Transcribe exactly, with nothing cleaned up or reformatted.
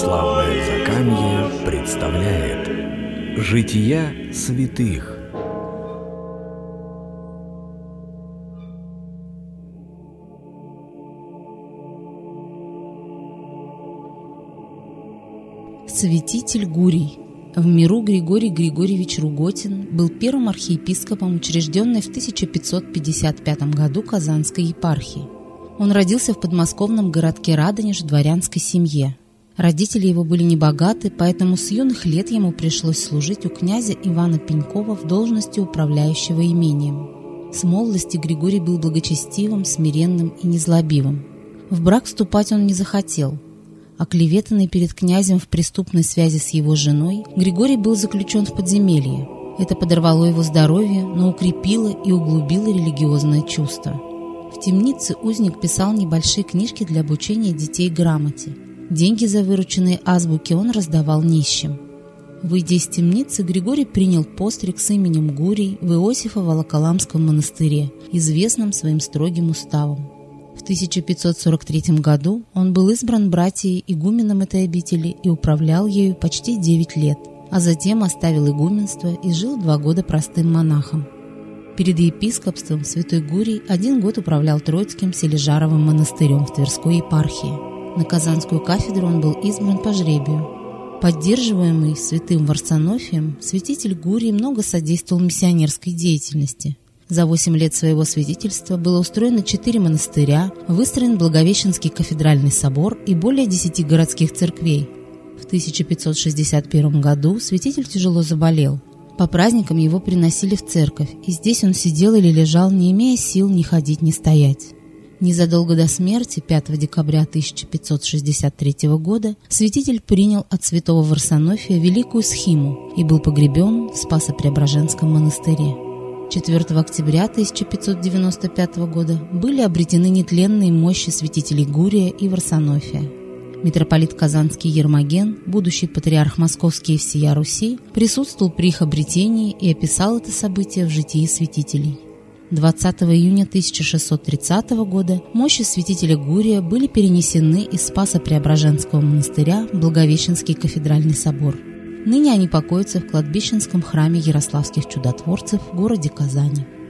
Православное Закамье представляет Жития святых. Святитель Гурий. В миру Григорий Григорьевич Руготин был первым архиепископом, учрежденной в тысяча пятьсот пятьдесят пятом году Казанской епархии. Он родился в подмосковном городке Радонеж в дворянской семье. Родители его были небогаты, поэтому с юных лет ему пришлось служить у князя Ивана Пенькова в должности управляющего имением. С молодости Григорий был благочестивым, смиренным и незлобивым. В брак вступать он не захотел. Оклеветанный перед князем в преступной связи с его женой, Григорий был заключен в подземелье. Это подорвало его здоровье, но укрепило и углубило религиозное чувство. В темнице узник писал небольшие книжки для обучения детей грамоте. Деньги за вырученные азбуки он раздавал нищим. Выйдя из темницы, Григорий принял постриг с именем Гурий в Иосифо-Волоколамском монастыре, известном своим строгим уставом. В тысяча пятьсот сорок третьем году он был избран братией игуменом этой обители и управлял ею почти девять лет, а затем оставил игуменство и жил два года простым монахом. Перед епископством святой Гурий один год управлял Троицким Сележаровым монастырем в Тверской епархии. На Казанскую кафедру он был избран по жребию. Поддерживаемый святым Варсонофием, святитель Гурий много содействовал миссионерской деятельности. За восемь лет своего святительства было устроено четыре монастыря, выстроен Благовещенский кафедральный собор и более десяти городских церквей. В тысяча пятьсот шестьдесят первом году святитель тяжело заболел. По праздникам его приносили в церковь, и здесь он сидел или лежал, не имея сил ни ходить, ни стоять. Незадолго до смерти, пятого декабря тысяча пятьсот шестьдесят третьего года, святитель принял от святого Варсонофия великую схиму и был погребен в Спасо-Преображенском монастыре. четвёртого октября тысяча пятьсот девяносто пятого года были обретены нетленные мощи святителей Гурия и Варсонофия. Митрополит Казанский Ермоген, будущий патриарх Московский и всея Руси, присутствовал при их обретении и описал это событие в житии святителей. двадцатого июня тысяча шестьсот тридцатого года мощи святителя Гурия были перенесены из Спасо-Преображенского монастыря в Благовещенский кафедральный собор. Ныне они покоятся в кладбищенском храме Ярославских чудотворцев в городе Казани.